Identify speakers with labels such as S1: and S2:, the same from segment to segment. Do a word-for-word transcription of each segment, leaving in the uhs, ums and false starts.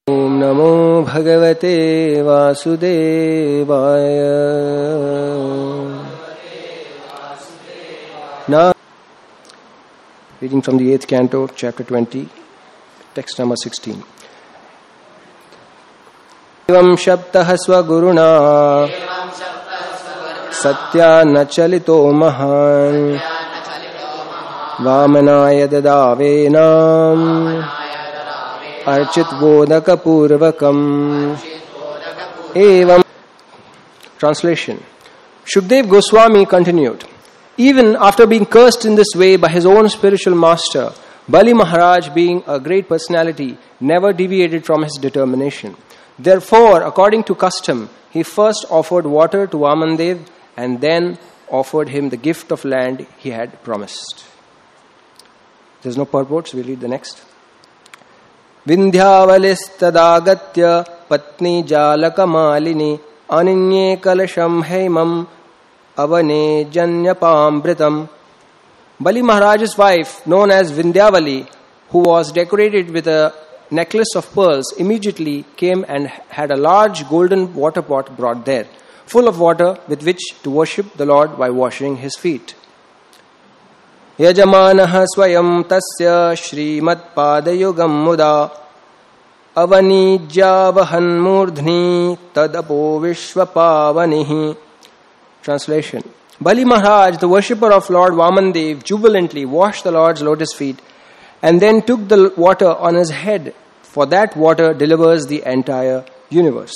S1: Om Namo Bhagavate Vasudevaya. Now, reading from the eighth canto, chapter twenty, text number sixteen. Evam shabtah swaguruna satya nachalito mahan vamanaya dadavenam archit vodaka purvakam. Evam. Translation. Shukdev Goswami continued, even after being cursed in this way by his own spiritual master, Bali Maharaj, being a great personality, never deviated from his determination. Therefore, according to custom, he first offered water to Vamandev and then offered him the gift of land he had promised. There's no purport, so we'll read the next. Vindhyavalis-tadagatya patni jalaka malini aninye kalasham heimam avane janyapambritam. Bali Maharaj's wife, known as Vindhyavali, who was decorated with a necklace of pearls, immediately came and had a large golden water pot brought there, full of water with which to worship the Lord by washing his feet. Yajamanaha swayam tasya shrimat padayugam muda avanijavahan murdhni tadapo vishvapavanihi. Translation. Bali Maharaj, the worshipper of Lord Vamandev, jubilantly washed the Lord's lotus feet and then took the water on his head, for that water delivers the entire universe.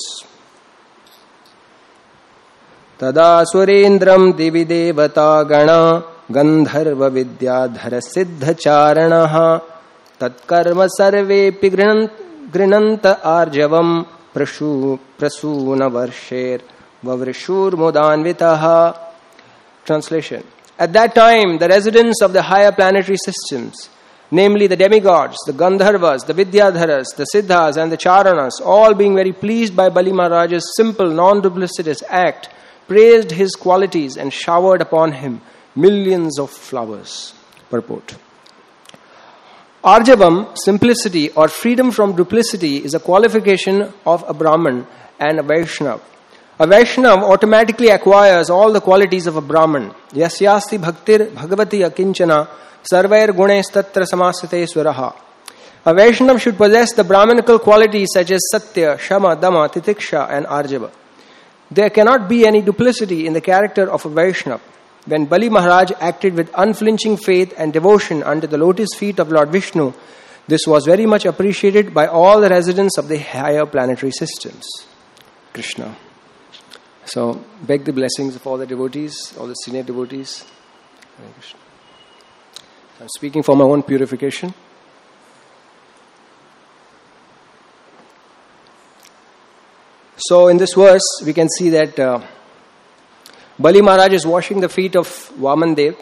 S1: Tada surendram divi devata gana gandharva vidyadhara siddha charanaha tatkarma sarvepi grinanta arjavam prashu prasuna varsher vavrishur mudanvitaha. Translation. At that time, the residents of the higher planetary systems, namely the demigods, the Gandharvas, the Vidyadharas, the Siddhas and the Charanas, all being very pleased by Bali Maharaj's simple, non-duplicitous act, praised his qualities and showered upon him millions of flowers. Purport. Arjavam, simplicity or freedom from duplicity, is a qualification of a Brahman and a Vaishnav. A Vaishnav automatically acquires all the qualities of a Brahman. Yasyasti bhaktir bhagavati akinchana sarvair gunes tatra samasate swaraha. A Vaishnav should possess the Brahmanical qualities such as Satya, Shama, Dama, Titiksha and Arjava. There cannot be any duplicity in the character of a Vaishnav. When Bali Maharaj acted with unflinching faith and devotion under the lotus feet of Lord Vishnu, this was very much appreciated by all the residents of the higher planetary systems. Krishna. So, beg the blessings of all the devotees, all the senior devotees. Hare Krishna. I'm speaking for my own purification. So, in this verse, we can see that uh, Bali Maharaj is washing the feet of Vamandev,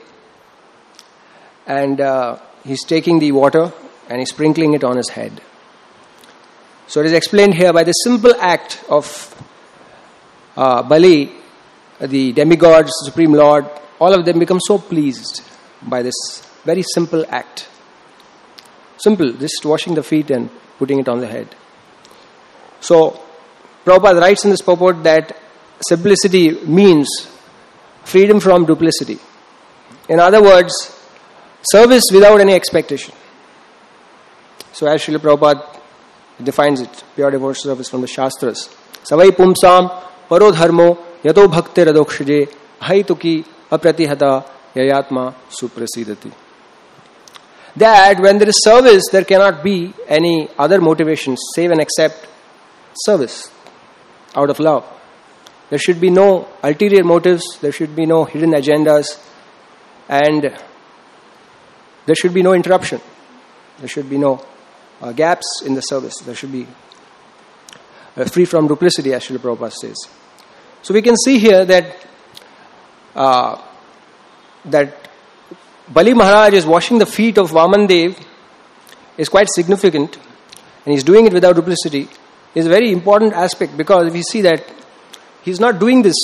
S1: and uh, he's taking the water and he's sprinkling it on his head. So, it is explained here by the simple act of uh, Bali, the demigods, Supreme Lord, all of them become so pleased by this very simple act. Simple, just washing the feet and putting it on the head. So, Prabhupada writes in this purport that simplicity means freedom from duplicity. In other words, service without any expectation. So as Srila Prabhupada defines it, pure devotional service from the Shastras. Savai pumsam paro dharmo yato bhakti radokshaje haituki apratihata yayatma suprasidati. That when there is service, there cannot be any other motivation save and except service out of love. There should be no ulterior motives, there should be no hidden agendas, and there should be no interruption. There should be no uh, gaps in the service. There should be uh, free from duplicity, as Srila Prabhupada says. So we can see here that uh, that Bali Maharaj is washing the feet of Vamandev is quite significant, and he's doing it without duplicity. Is a very important aspect, because if you see that he's not doing this,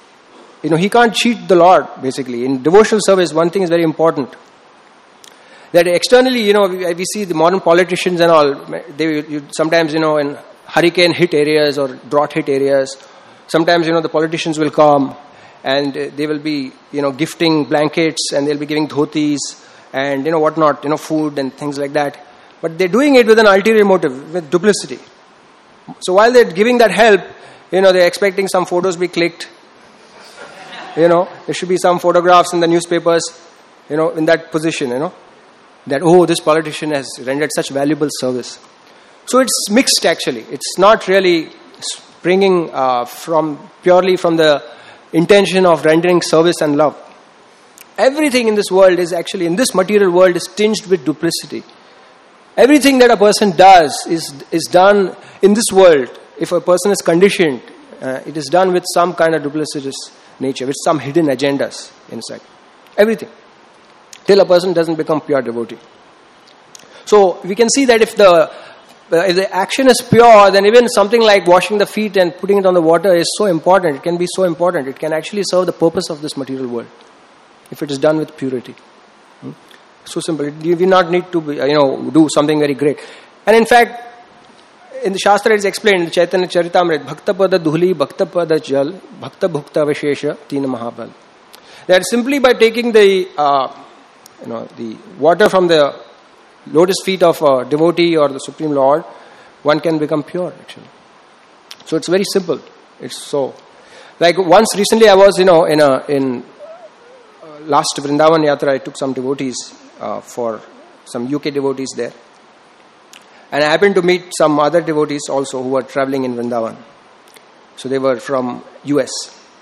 S1: you know, he can't cheat the Lord, basically. In devotional service, one thing is very important. That externally, you know, we, we see the modern politicians and all, they you, sometimes, you know, in hurricane hit areas or drought hit areas, sometimes, you know, the politicians will come and they will be, you know, gifting blankets and they'll be giving dhotis and, you know, whatnot, you know, food and things like that. But they're doing it with an ulterior motive, with duplicity. So while they're giving that help, you know, they're expecting some photos be clicked. You know, there should be some photographs in the newspapers, you know, in that position, you know, that, oh, this politician has rendered such valuable service. So it's mixed actually. It's not really springing uh, from purely from the intention of rendering service and love. Everything in this world is actually, in this material world, is tinged with duplicity. Everything that a person does is is done in this world. If a person is conditioned, uh, it is done with some kind of duplicitous nature, with some hidden agendas inside. Everything. Till a person doesn't become pure devotee. So we can see that if the uh, if the action is pure, then even something like washing the feet and putting it on the water is so important. It can be so important. It can actually serve the purpose of this material world if it is done with purity. Hmm? So simple. You do not need to be, you know, do something very great. And in fact, in the Shastra it is explained in the Chaitanya Charitamrita, Bhakta Pada Dhuli, Bhakta Pada Jal, Bhakta Bhukta Vishesha, Tina Mahabal. That simply by taking the, uh, you know, the water from the lotus feet of a devotee or the Supreme Lord, one can become pure actually. So it's very simple. It's so, like once recently I was, you know, in a, in uh, last Vrindavan Yatra, I took some devotees uh, for some U K devotees there. And I happened to meet some other devotees also who were traveling in Vrindavan. So they were from U S.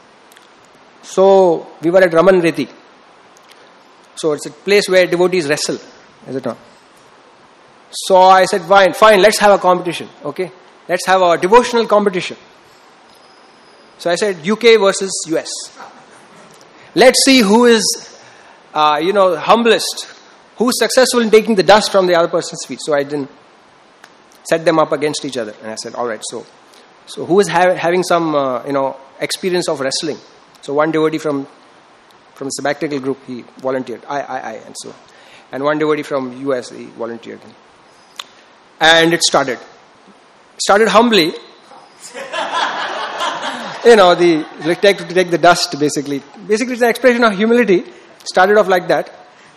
S1: So we were at Raman Reti. So it's a place where devotees wrestle, is it not? So I said, fine, fine, let's have a competition, okay? Let's have a devotional competition. So I said, U K versus U S. Let's see who is, uh, you know, humblest, who is successful in taking the dust from the other person's feet. So I didn't set them up against each other. And I said, all right, so so who is ha- having some, uh, you know, experience of wrestling? So one devotee from from the sabbatical group, he volunteered. I, I, I, and so. And one devotee from U S, he volunteered. And it started. Started humbly. You know, the like, take, to take the dust, basically. Basically, it's an expression of humility. Started off like that.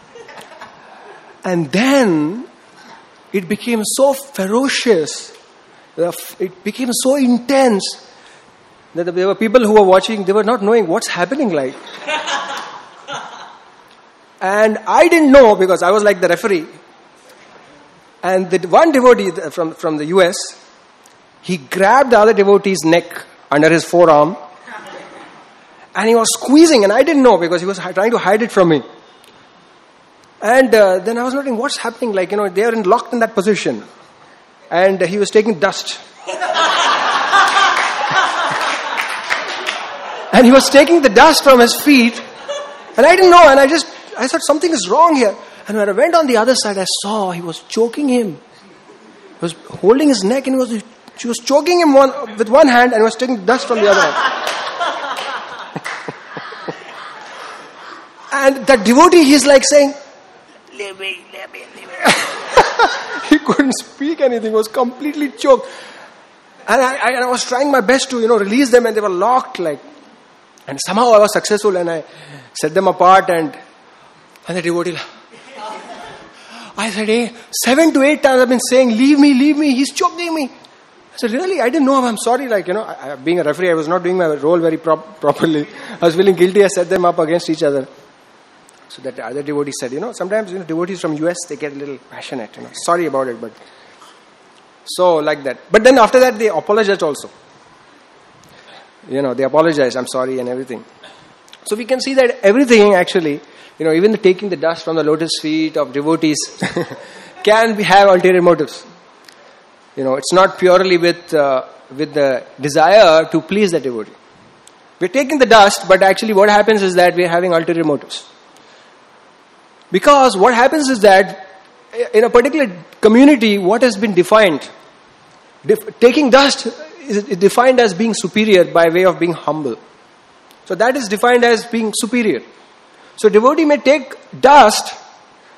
S1: And then it became so ferocious. It became so intense that there were people who were watching, they were not knowing what's happening like. And I didn't know because I was like the referee. And the one devotee from, from the U S, he grabbed the other devotee's neck under his forearm and he was squeezing, and I didn't know because he was trying to hide it from me. And uh, then I was wondering what's happening, like, you know, they are in, locked in that position. And uh, he was taking dust. And he was taking the dust from his feet. And I didn't know, and I just, I thought something is wrong here. And when I went on the other side, I saw he was choking him. He was holding his neck and he was, she was choking him one, with one hand and was taking dust from the other hand. And that devotee, he's like saying, leave me, leave me, leave me. He couldn't speak anything, he was completely choked. And I, I, I was trying my best to, you know, release them, and they were locked, like. And somehow I was successful, and I set them apart, and and the devotee, I said, hey, seven to eight times I've been saying, leave me, leave me, he's choking me. I said, really? I didn't know him, I'm sorry. Like, you know, I, I, being a referee, I was not doing my role very prop- properly. I was feeling guilty, I set them up against each other. So that other devotee said, you know, sometimes, you know, devotees from U S, they get a little passionate, you know, sorry about it, but so like that. But then after that, they apologized also. You know, they apologized, I'm sorry and everything. So we can see that everything actually, you know, even the taking the dust from the lotus feet of devotees can be, have ulterior motives. You know, it's not purely with uh, with the desire to please the devotee. We're taking the dust, but actually what happens is that we're having ulterior motives. Because what happens is that in a particular community, what has been defined, def- taking dust is defined as being superior by way of being humble. So that is defined as being superior. So devotee may take dust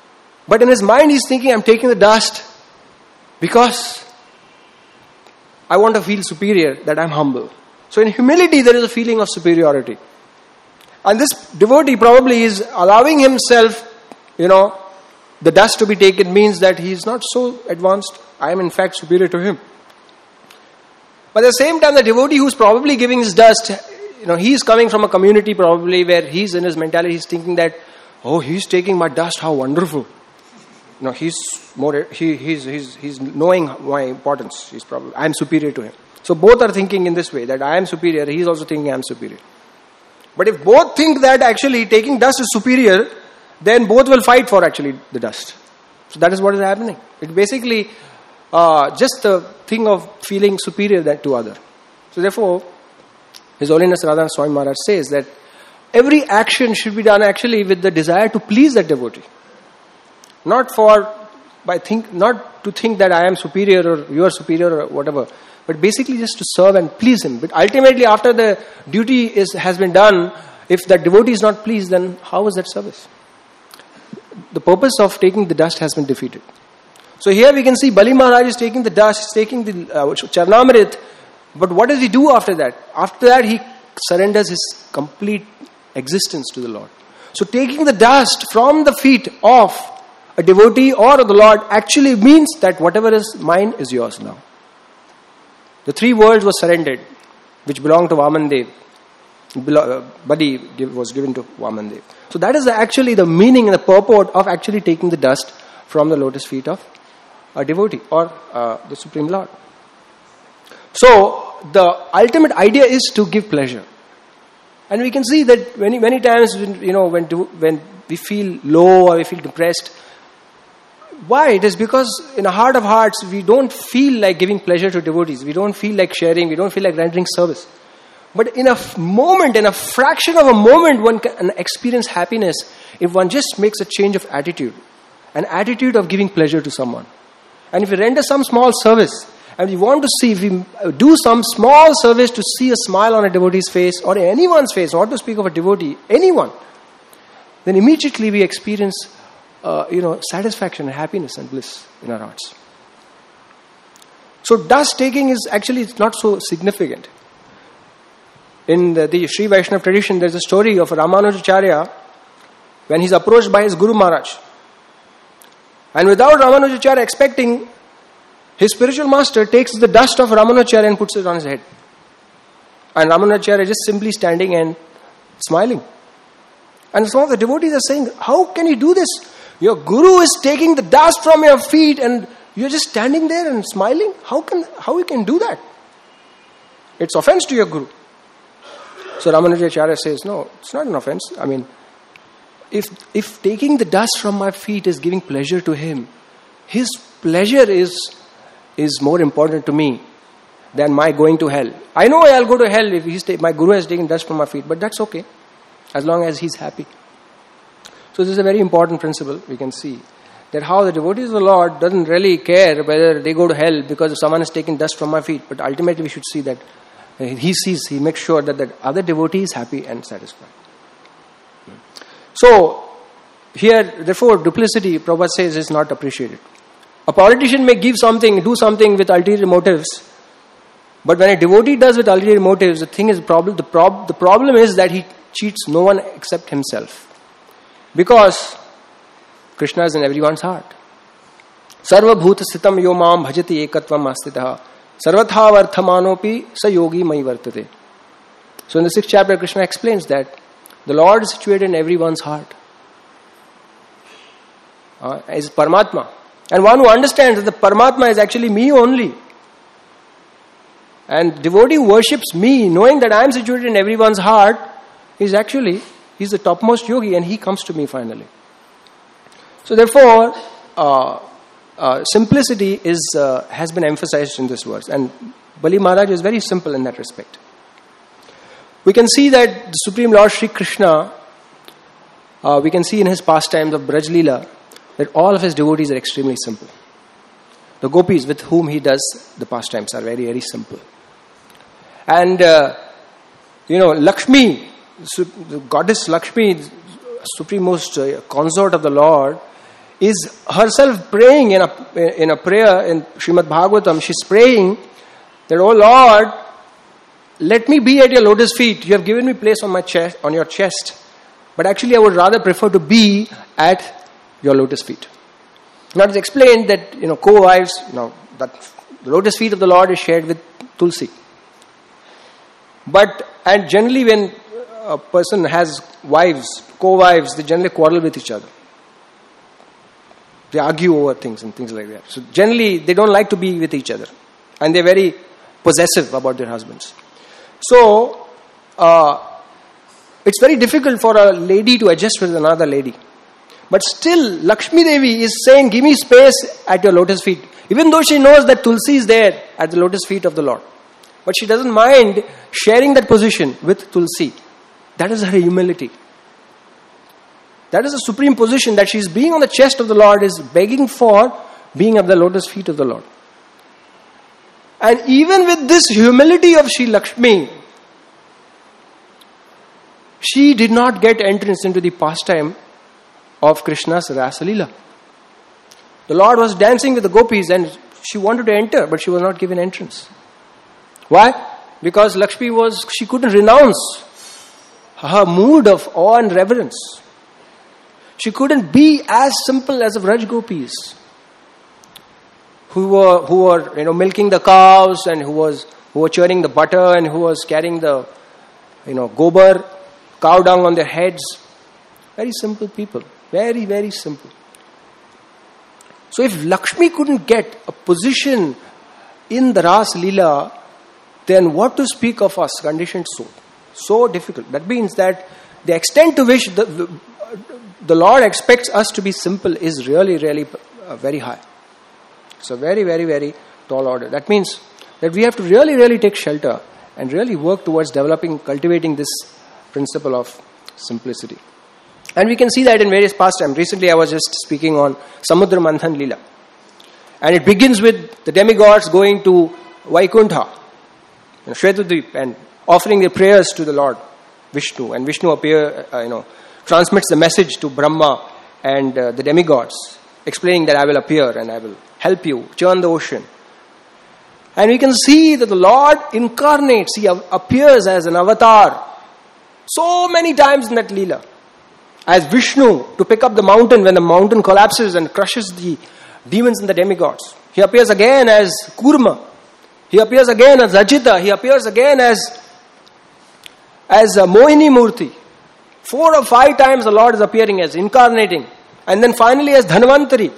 S1: But in his mind he's thinking, I'm taking the dust because I want to feel superior, that I'm humble. So in humility there is a feeling of superiority. And this devotee probably is allowing himself, you know, the dust to be taken means that he is not so advanced. I am in fact superior to him. But at the same time, the devotee who's probably giving his dust, you know, he's coming from a community probably where he's in his mentality, he's thinking that, oh, he's taking my dust, how wonderful. You know, he's more, he, he's, he's, he's knowing my importance. He's probably, I'm superior to him. So both are thinking in this way, that I am superior, he's also thinking I'm superior. But if both think that actually taking dust is superior, then both will fight for actually the dust. So that is what is happening. It basically uh, just the thing of feeling superior that to other. So therefore, His Holiness Radha Swami Maharaj says that every action should be done actually with the desire to please that devotee. Not for, by think, not to think that I am superior or you are superior or whatever, but basically just to serve and please him. But ultimately after the duty is has been done, if that devotee is not pleased, then how is that service? The purpose of taking the dust has been defeated. So here we can see Bali Maharaj is taking the dust, he's taking the uh, Charnamrit, but what does he do after that? After that he surrenders his complete existence to the Lord. So taking the dust from the feet of a devotee or of the Lord actually means that whatever is mine is yours now. The three worlds were surrendered, which belonged to Vamandev. Bali was given to Vamandev. So that is actually the meaning and the purport of actually taking the dust from the lotus feet of a devotee or uh, the Supreme Lord. So the ultimate idea is to give pleasure. And we can see that many many times, when, you know, when when we feel low or we feel depressed, why? It is because in a heart of hearts, we don't feel like giving pleasure to devotees. We don't feel like sharing. We don't feel like rendering service. But in a f- moment, in a fraction of a moment, one can experience happiness if one just makes a change of attitude. An attitude of giving pleasure to someone. And if we render some small service, and we want to see, if we do some small service to see a smile on a devotee's face, or anyone's face, not to speak of a devotee, anyone, then immediately we experience Uh, you know, satisfaction and happiness and bliss in our hearts. So dust taking is actually not so significant. In the, the Sri Vaishnava tradition, there is a story of Ramanujacharya when he's approached by his Guru Maharaj. And without Ramanujacharya expecting, his spiritual master takes the dust of Ramanujacharya and puts it on his head. And Ramanujacharya is just simply standing and smiling. And some of the devotees are saying, how can you do this? Your guru is taking the dust from your feet and you're just standing there and smiling. How can how you can do that? It's offense to your guru. So Ramanujacharya says, no, it's not an offense. I mean, if if taking the dust from my feet is giving pleasure to him, his pleasure is is more important to me than my going to hell. I know I'll go to hell if he's ta- my guru has taken dust from my feet, but that's okay, as long as he's happy. So this is a very important principle. We can see that how the devotees of the Lord doesn't really care whether they go to hell because someone is taking dust from my feet. But ultimately we should see that he sees, he makes sure that the other devotee is happy and satisfied. So here, therefore, duplicity, Prabhupada says, is not appreciated. A politician may give something, do something with ulterior motives. But when a devotee does with ulterior motives, the thing is problem. The, prob, the problem is that he cheats no one except himself. Because Krishna is in everyone's heart. Sarva bhuta sitam yo mam bhajati ekatvam astitah sarvatha varthamanopi sa yogi mai vartate. So in the sixth chapter, Krishna explains that the Lord is situated in everyone's heart. Uh, is Paramatma. And one who understands that the Paramatma is actually me only. And devotee who worships me, knowing that I am situated in everyone's heart, is actually... he's the topmost yogi and he comes to me finally. So therefore, uh, uh, simplicity is uh, has been emphasized in this verse. And Bali Maharaj is very simple in that respect. We can see that the Supreme Lord Sri Krishna, uh, we can see in his pastimes of Braj Leela, that all of his devotees are extremely simple. The gopis with whom he does the pastimes are very, very simple. And, uh, you know, Lakshmi, the goddess Lakshmi, supremost uh, consort of the Lord, is herself praying in a, in a prayer in Srimad Bhagavatam. She's praying that, oh Lord, let me be at your lotus feet. You have given me place on my chest, on your chest. But actually I would rather prefer to be at your lotus feet. Now it's explained that, you know, co-wives, you know, that the lotus feet of the Lord is shared with Tulsi. But, and generally when a person has wives, co-wives, they generally quarrel with each other. They argue over things and things like that. So generally they don't like to be with each other. And they're very possessive about their husbands. So, uh, it's very difficult for a lady to adjust with another lady. But still, Lakshmi Devi is saying, give me space at your lotus feet. Even though she knows that Tulsi is there at the lotus feet of the Lord. But she doesn't mind sharing that position with Tulsi. That is her humility. That is a supreme position, that she is being on the chest of the Lord, is begging for being at the lotus feet of the Lord. And even with this humility of Sri Lakshmi, she did not get entrance into the pastime of Krishna's Rasa Leela. The Lord was dancing with the gopis and she wanted to enter, but she was not given entrance. Why? Because Lakshmi was, she couldn't renounce her mood of awe and reverence. She couldn't be as simple as the Vraj gopis, who were who were you know milking the cows and who was who were churning the butter and who was carrying the you know gobar, cow dung on their heads. Very simple people. Very, very simple. So if Lakshmi couldn't get a position in the Ras Leela, then what to speak of us, conditioned soul? So difficult. That means that the extent to which the, the, the Lord expects us to be simple is really, really uh, very high. It's a very, very, very tall order. That means that we have to really, really take shelter and really work towards developing, cultivating this principle of simplicity. And we can see that in various pastimes. Recently I was just speaking on Samudra Manthan Leela. And it begins with the demigods going to Vaikuntha, you know, Shvetudvip, and offering their prayers to the Lord, Vishnu. And Vishnu appear, uh, you know, transmits the message to Brahma and uh, the demigods, explaining that I will appear and I will help you churn the ocean. And we can see that the Lord incarnates, He appears as an avatar so many times in that Leela. As Vishnu to pick up the mountain when the mountain collapses and crushes the demons and the demigods. He appears again as Kurma. He appears again as Rajita. He appears again as as a Mohini Murti. Four or five times the Lord is appearing as incarnating. And then finally as Dhanvantari.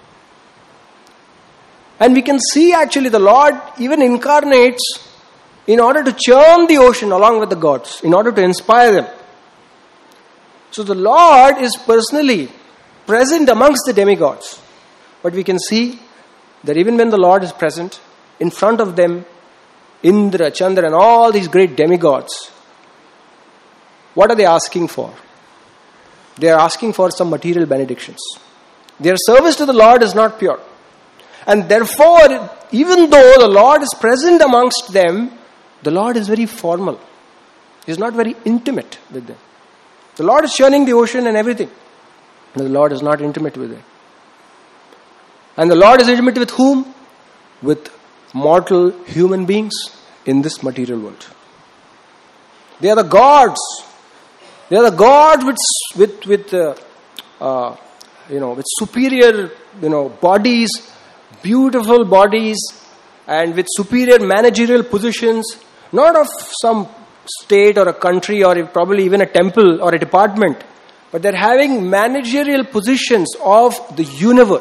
S1: And we can see actually the Lord even incarnates in order to churn the ocean along with the gods, in order to inspire them. So the Lord is personally present amongst the demigods. But we can see that even when the Lord is present, in front of them, Indra, Chandra and all these great demigods, what are they asking for? They are asking for some material benedictions. Their service to the Lord is not pure. And therefore, even though the Lord is present amongst them, the Lord is very formal. He is not very intimate with them. The Lord is churning the ocean and everything. And the Lord is not intimate with them. And the Lord is intimate with whom? With mortal human beings in this material world. They are the gods. They are the gods with with with uh, uh, you know with superior you know bodies, beautiful bodies, and with superior managerial positions. Not of some state or a country or probably even a temple or a department, but they're having managerial positions of the universe.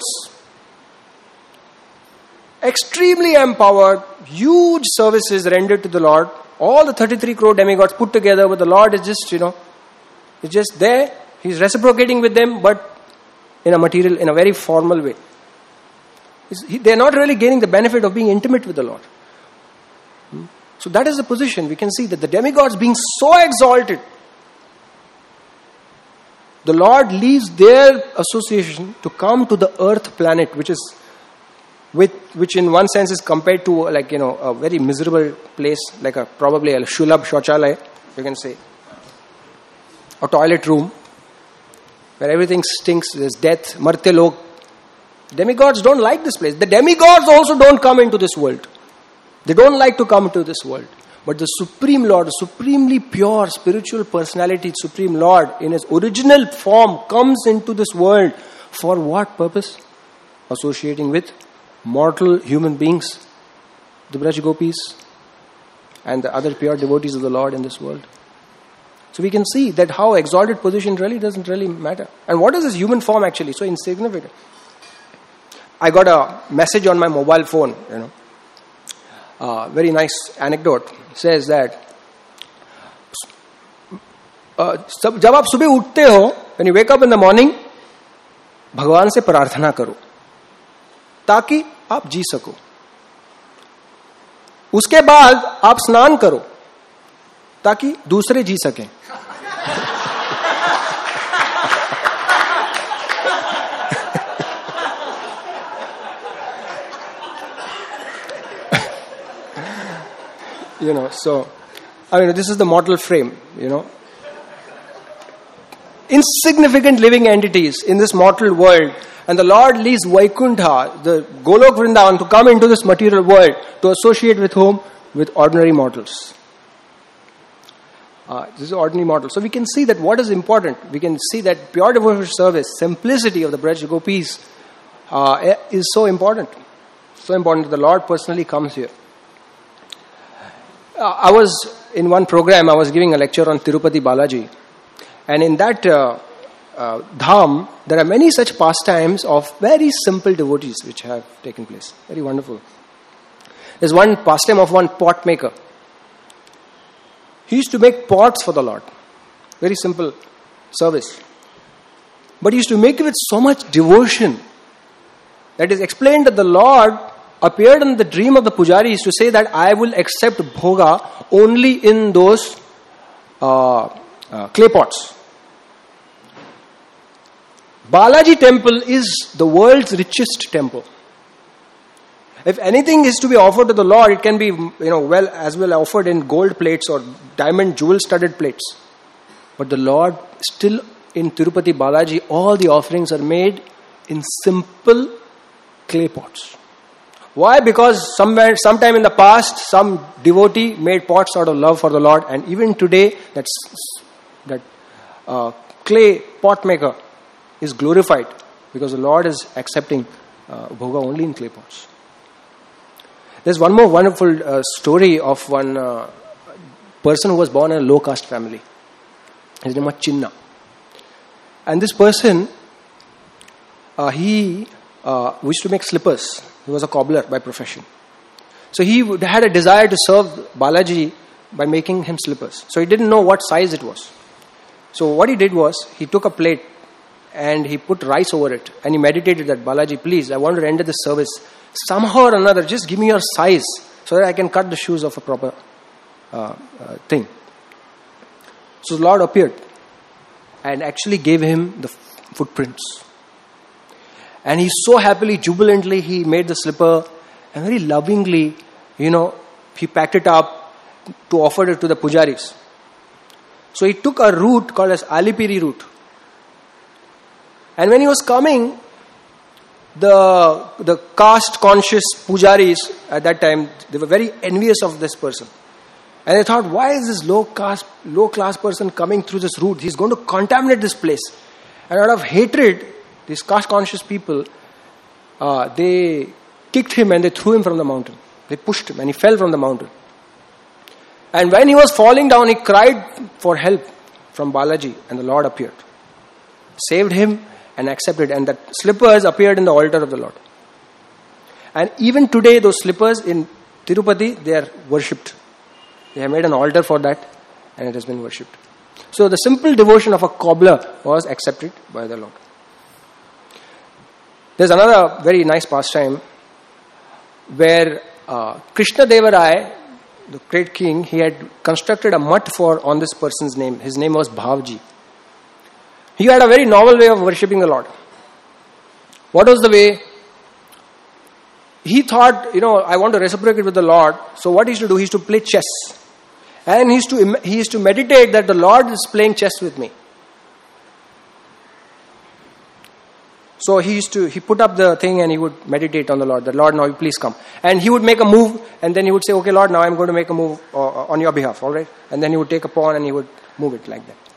S1: Extremely empowered, huge services rendered to the Lord. All the thirty-three crore demigods put together, but the Lord is just, you know, is just there. He's reciprocating with them, but in a material, in a very formal way. They're not really gaining the benefit of being intimate with the Lord. So that is the position. We can see that the demigods being so exalted, the Lord leaves their association to come to the earth planet, which is, with, which in one sense is compared to like, you know, a very miserable place, like a probably a shulab shauchalaya, you can say, a toilet room, where everything stinks, there's death, martelok, Demigods don't like this place. The demigods also don't come into this world. They don't like to come to this world. But the Supreme Lord, the supremely pure spiritual personality, Supreme Lord, in his original form, comes into this world. For what purpose? Associating with mortal human beings, the Braj Gopis, and the other pure devotees of the Lord in this world. So we can see that how exalted position really doesn't really matter. And what is this human form actually? So insignificant. I got a message on my mobile phone, you know. Uh, very nice anecdote. It says that uh, जब आप सुबह उठते हो, when you wake up in the morning, भगवान से प्रार्थना करो ताकि आप जी सको. उसके बाद आप स्नान करो ताकि दूसरे जी सकें. You know, so, I mean, this is the mortal frame, you know. Insignificant living entities in this mortal world, and the Lord leaves Vaikuntha, the Golok Vrindavan, to come into this material world to associate with whom? With ordinary mortals. Uh, this is ordinary mortal. So we can see that what is important. We can see that pure devotional service, simplicity of the Braj Gopis uh, is so important. So important that the Lord personally comes here. Uh, I was in one program, I was giving a lecture on Tirupati Balaji. And in that uh, uh, dham, there are many such pastimes of very simple devotees which have taken place. Very wonderful. There's one pastime of one pot maker. He used to make pots for the Lord. Very simple service. But he used to make it with so much devotion that is explained that the Lord appeared in the dream of the pujaris to say that I will accept bhoga only in those uh, uh, clay pots. Balaji temple is the world's richest temple. If anything is to be offered to the Lord, it can be, you know, well as well offered in gold plates or diamond jewel-studded plates. But the Lord, still in Tirupati Balaji, all the offerings are made in simple clay pots. Why? Because somewhere, sometime in the past, some devotee made pots out of love for the Lord, and even today, that's, that uh, clay pot maker is glorified because the Lord is accepting uh, bhoga only in clay pots. There's one more wonderful uh, story of one uh, person who was born in a low caste family. His name was Chinna. And this person, uh, he uh, used to make slippers. He was a cobbler by profession. So he had a desire to serve Balaji by making him slippers. So he didn't know what size it was. So what he did was, he took a plate and he put rice over it. And he meditated that, Balaji, please, I want to render this service. Somehow or another, just give me your size so that I can cut the shoes of a proper uh, uh, thing. So the Lord appeared and actually gave him the footprints. And he so happily, jubilantly, he made the slipper and very lovingly, you know, he packed it up to offer it to the pujaris. So he took a route called as Alipiri route. And when he was coming, the the caste-conscious pujaris at that time, they were very envious of this person. And they thought, why is this low caste, low class person coming through this route? He's going to contaminate this place. And out of hatred, these caste-conscious people, uh, they kicked him and they threw him from the mountain. They pushed him and he fell from the mountain. And when he was falling down, he cried for help from Balaji, and the Lord appeared. Saved him and accepted, and that slippers appeared in the altar of the Lord. And even today, those slippers in Tirupati, they are worshipped. They have made an altar for that, and it has been worshipped. So the simple devotion of a cobbler was accepted by the Lord. There's another very nice pastime where uh, Krishna Deva Rai, the great king, he had constructed a mutt for on this person's name. His name was Bhavji. He had a very novel way of worshipping the Lord. What was the way? He thought, you know, I want to reciprocate with the Lord. So what he used to do, he used to play chess. And he used to, he used to meditate that the Lord is playing chess with me. So he used to, he put up the thing and he would meditate on the Lord. The Lord, now you please come. And he would make a move and then he would say, okay Lord, now I'm going to make a move uh, on your behalf, alright? And then he would take a pawn and he would move it like that.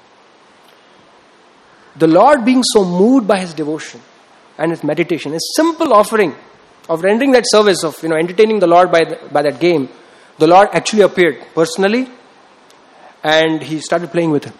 S1: The Lord being so moved by his devotion and his meditation, his simple offering of rendering that service of, you know, entertaining the Lord by, the, by that game, the Lord actually appeared personally and he started playing with him.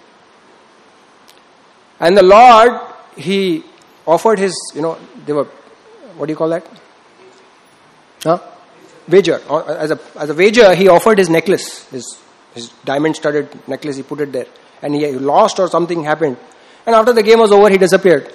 S1: And the Lord, he offered his, you know, they were, what do you call that? Huh? Wager. As a, as a wager, he offered his necklace, his, his diamond-studded necklace, he put it there. And he lost or something happened. And after the game was over, he disappeared.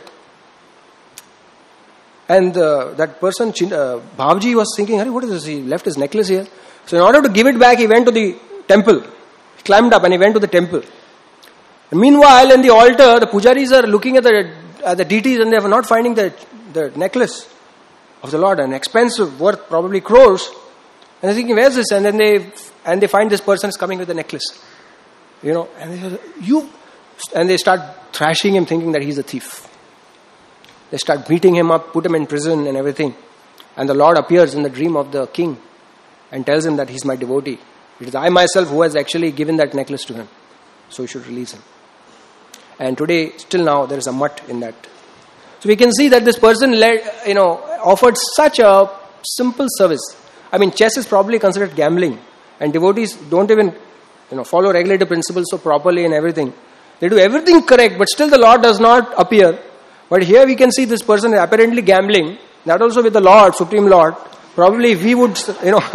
S1: And uh, that person, uh, Bhavji, was thinking, Hari, what is this? He left his necklace here. So in order to give it back, he went to the temple. He climbed up and he went to the temple. And meanwhile, in the altar, the pujaris are looking at the, at the deities and they are not finding the, the necklace of the Lord. An expensive, worth probably crores. And they're thinking, where's this? And then they and they find this person is coming with the necklace. You know, and they say, you... And they start thrashing him, thinking that he's a thief. They start beating him up, put him in prison and everything. And the Lord appears in the dream of the king and tells him that he's my devotee. It is I myself who has actually given that necklace to him. So you should release him. And today, still now, there is a mutt in that. So we can see that this person led, you know, offered such a simple service. I mean, chess is probably considered gambling. And devotees don't even, you know, follow regulative principles so properly and everything. They do everything correct, but still the Lord does not appear. But here we can see this person is apparently gambling. That also with the Lord, Supreme Lord. Probably if we would, you know,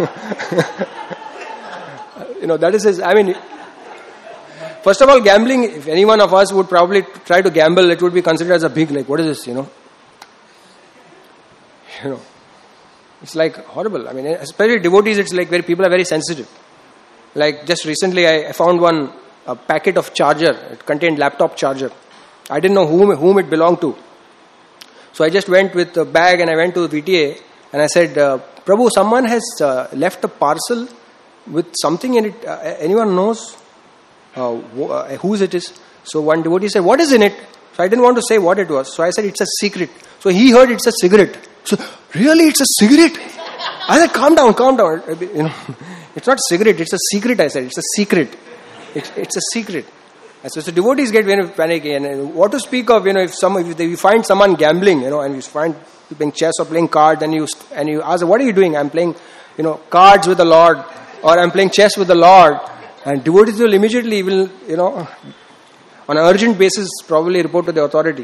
S1: you know, that is his, I mean, first of all, gambling, if any one of us would probably try to gamble, it would be considered as a big, like, what is this, you know? You know, it's like horrible. I mean, especially devotees, it's like where people are very sensitive. Like just recently I found one, a packet of charger. It contained laptop charger. I didn't know whom whom it belonged to. So I just went with a bag and I went to V T A and I said, uh, Prabhu, someone has uh, left a parcel with something in it. Uh, anyone knows uh, wh- uh, whose it is? So one devotee said, what is in it? So I didn't want to say what it was. So I said, it's a secret. So he heard it's a cigarette. So, really, it's a cigarette? I said, calm down, calm down. You know, it's not cigarette, it's a secret, I said. It's a secret. It's, it's a secret. And so, so devotees get very panicky. And what to speak of, you know, if some if they, you find someone gambling, you know, and you find you playing chess or playing cards, and you and you ask, what are you doing? I'm playing, you know, cards with the Lord, or I'm playing chess with the Lord. And devotees will immediately, will, you know, on an urgent basis, probably report to the authority.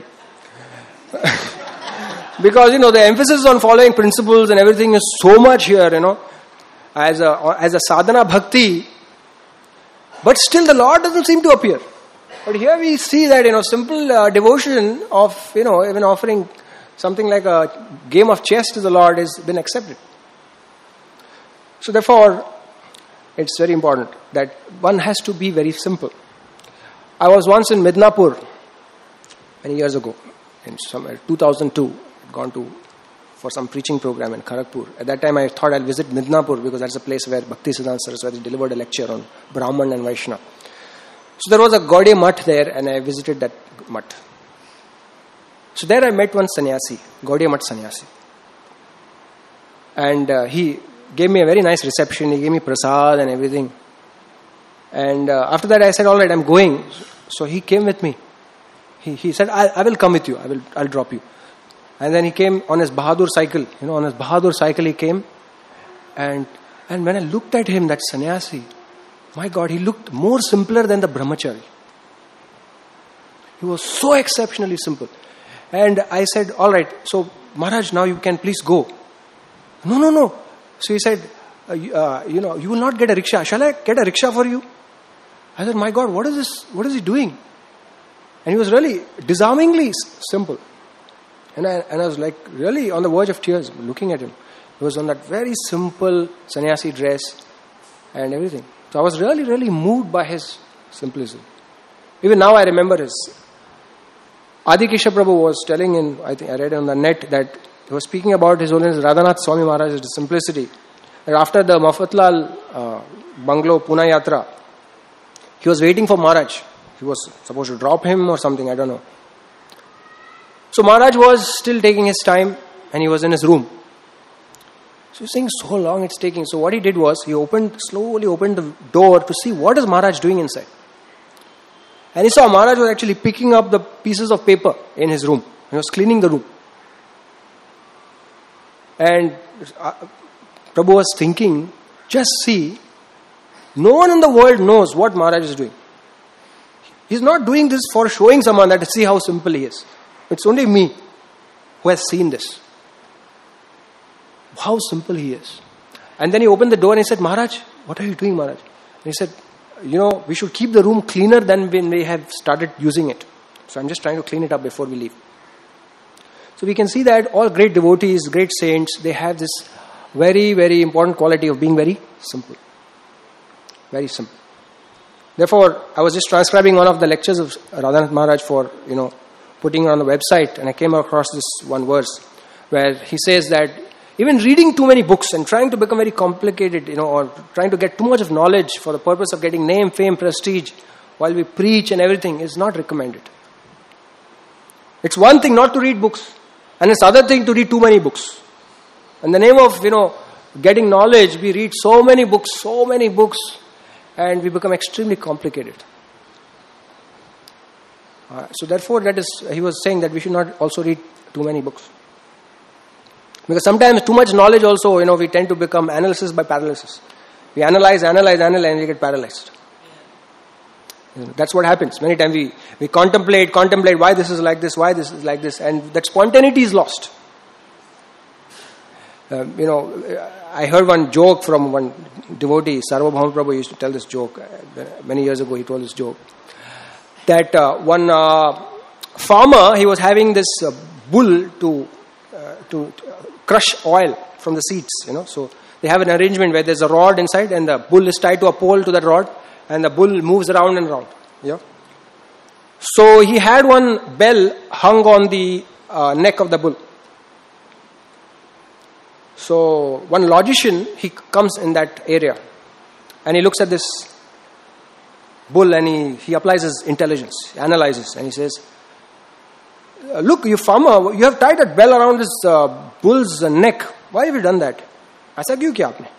S1: Because, you know, the emphasis on following principles and everything is so much here, you know, as a as a sadhana bhakti. But still the Lord doesn't seem to appear. But here we see that, you know, simple uh, devotion of, you know, even offering something like a game of chess to the Lord has been accepted. So therefore, it's very important that one has to be very simple. I was once in Midnapur many years ago, in some, two thousand two. Gone to for some preaching program in Kharagpur. At that time I thought I'll visit Midnapur because that's a place where Bhaktisiddhanta Saraswati delivered a lecture on Brahman and Vaishnava. So there was a Gaudiya Mutt there and I visited that mutt. So there I met one sannyasi, Gaudiya Mutt sannyasi. And uh, he gave me a very nice reception. He gave me prasad and everything. And uh, after that I said, all right, I'm going. So he came with me. He, he said, I, I will come with you. I will, I'll drop you. And then he came on his Bahadur cycle. You know, on his Bahadur cycle he came. And and when I looked at him, that sannyasi, my God, he looked more simpler than the brahmachari. He was so exceptionally simple. And I said, all right, so Maharaj, now you can please go. No, no, no. So he said, uh, uh, you know, you will not get a rickshaw. Shall I get a rickshaw for you? I said, my God, what is this? What is he doing? And he was really disarmingly simple. And I, and I was like really on the verge of tears looking at him. He was on that very simple sannyasi dress and everything. So I was really, really moved by his simplicity. Even now I remember his. Adi Keshav Prabhu was telling in, I think I read on the net, that he was speaking about His Holiness Radhanath Swami Maharaj's simplicity. That after the Mafatlal uh, bungalow Pune Yatra, he was waiting for Maharaj. He was supposed to drop him or something, I don't know. So Maharaj was still taking his time and he was in his room. So he's saying, so long it's taking. So what he did was, he opened, slowly opened the door to see what is Maharaj doing inside. And he saw Maharaj was actually picking up the pieces of paper in his room. He was cleaning the room. And uh, Prabhu was thinking, just see, no one in the world knows what Maharaj is doing. He's not doing this for showing someone that see how simple he is. It's only me who has seen this. How simple he is. And then he opened the door and he said, Maharaj, what are you doing, Maharaj? And he said, you know, we should keep the room cleaner than when we have started using it. So I'm just trying to clean it up before we leave. So we can see that all great devotees, great saints, they have this very, very important quality of being very simple. Very simple. Therefore, I was just transcribing one of the lectures of Radhanath Maharaj for, you know, putting it on the website, and I came across this one verse where he says that even reading too many books and trying to become very complicated, you know, or trying to get too much of knowledge for the purpose of getting name, fame, prestige while we preach and everything is not recommended. It's one thing not to read books, and it's other thing to read too many books. In the name of, you know, getting knowledge, we read so many books, so many books, and we become extremely complicated. Uh, so therefore, that is, he was saying that we should not also read too many books. Because sometimes too much knowledge also, you know, we tend to become analysis by paralysis. We analyze, analyze, analyze, and we get paralyzed. You know, that's what happens. Many times we, we contemplate, contemplate why this is like this, why this is like this, and that spontaneity is lost. Uh, you know, I heard one joke from one devotee, Sarvabhauma Prabhu used to tell this joke. Uh, many years ago he told this joke. That uh, one uh, farmer, he was having this uh, bull to, uh, to crush oil from the seeds, you know. So they have an arrangement where there's a rod inside and the bull is tied to a pole to that rod and the bull moves around and around. Yeah. So he had one bell hung on the uh, neck of the bull. So one logician, he comes in that area and he looks at this bull and he, he applies his intelligence, he analyzes and he says, look, you farmer, you have tied a bell around this uh, bull's neck. Why have you done that? Aisa kyun kiya aapne?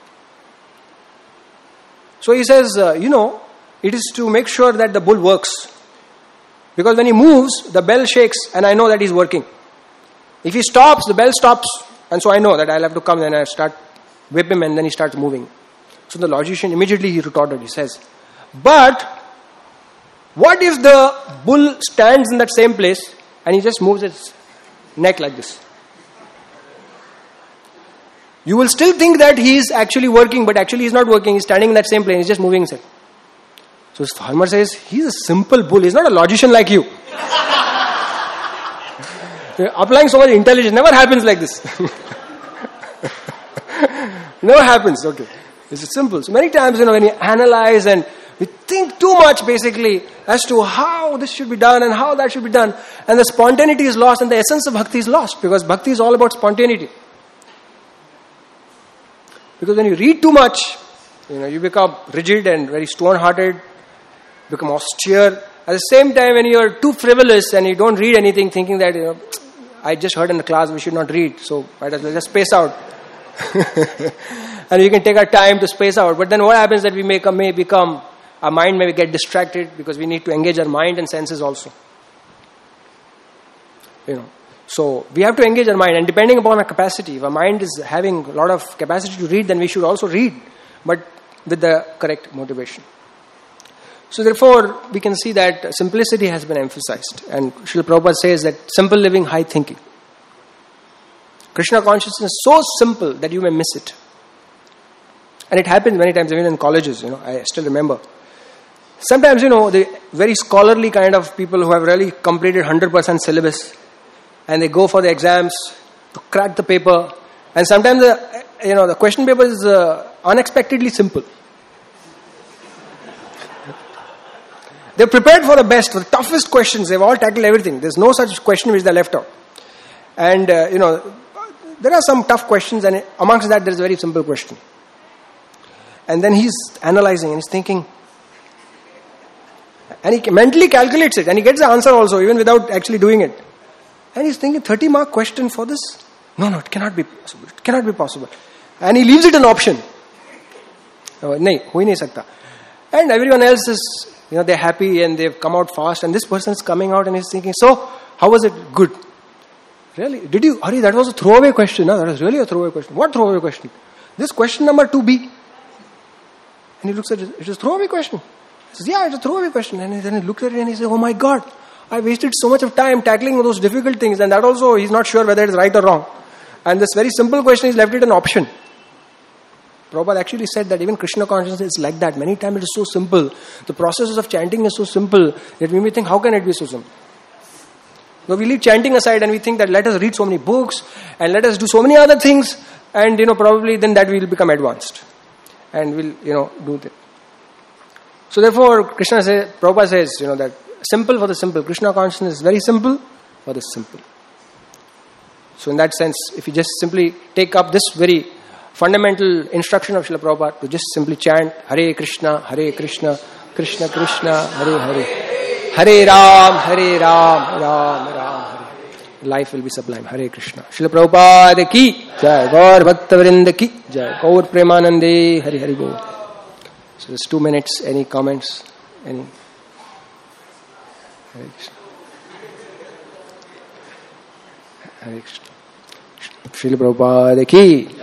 S1: So he says, uh, you know, it is to make sure that the bull works. Because when he moves, the bell shakes and I know that he's working. If he stops, the bell stops. And so I know that I'll have to come and I start whip him and then he starts moving. So the logician immediately he retorted, he says, but what if the bull stands in that same place and he just moves its neck like this? You will still think that he is actually working, but actually he is not working. He is standing in that same place, he is just moving himself. So his farmer says, he is a simple bull, he is not a logician like you. Applying so much intelligence never happens like this. Never happens, okay. It's simple. So many times, you know, when you analyze and we think too much basically as to how this should be done and how that should be done, and the spontaneity is lost and the essence of bhakti is lost, because bhakti is all about spontaneity. Because when you read too much, you know, you become rigid and very stone-hearted, become austere. At the same time, when you are too frivolous and you don't read anything, thinking that, you know, I just heard in the class we should not read, so might as well just space out. And we can take our time to space out. But then what happens that we may, may become, our mind may get distracted because we need to engage our mind and senses also. You know, so we have to engage our mind, and depending upon our capacity, if our mind is having a lot of capacity to read, then we should also read, but with the correct motivation. So therefore, we can see that simplicity has been emphasized. And Srila Prabhupada says that simple living, high thinking. Krishna consciousness is so simple that you may miss it. And it happens many times, even in colleges, you know, I still remember. Sometimes, you know, the very scholarly kind of people who have really completed one hundred percent syllabus, and they go for the exams to crack the paper. And sometimes, the, you know, the question paper is uh, unexpectedly simple. They're prepared for the best, for the toughest questions. They've all tackled everything. There's no such question which they left out. And, uh, you know, there are some tough questions, and amongst that, there's a very simple question. And then he's analyzing and he's thinking. And he mentally calculates it, and he gets the answer also, even without actually doing it. And he's thinking, thirty mark question for this? No, no, it cannot be possible. It cannot be possible. And he leaves it an option. Oh, nahi, ho hi nahi sakta. And everyone else is, you know, they're happy and they've come out fast. And this person is coming out and he's thinking, so, how was it? Good. Really? Did you? Hari, that was a throwaway question. Huh? That was really a throwaway question. What throwaway question? This question number two B. And he looks at it. It's a throwaway question. He says, yeah, it's a throwaway question. And then he looks at it and he says, oh my God, I wasted so much of time tackling those difficult things. And that also, he's not sure whether it's right or wrong. And this very simple question, he's left it an option. Prabhupada actually said that even Krishna consciousness is like that. Many times it is so simple. The processes of chanting is so simple that we may think, how can it be so simple? So we leave chanting aside and we think that let us read so many books and let us do so many other things, and you know probably then that we will become advanced and we'll you know do that. So therefore Krishna says, Prabhupada says, you know that simple for the simple. Krishna consciousness is very simple for the simple. So in that sense, if you just simply take up this very fundamental instruction of Srila Prabhupada to just simply chant Hare Krishna, Hare Krishna, Krishna Krishna, Hare Hare, Hare Ram, Hare Ram, Ram Ram, Hare. Life will be sublime. Hare Krishna. Srila Prabhupada ki jai, Gaur Bhakta Vrinda ki jai, Gaur Premanande, Hare Hare Bol. So just two minutes. Any comments? Any? Hare Krishna. Hare Krishna. Srila Prabhupada ki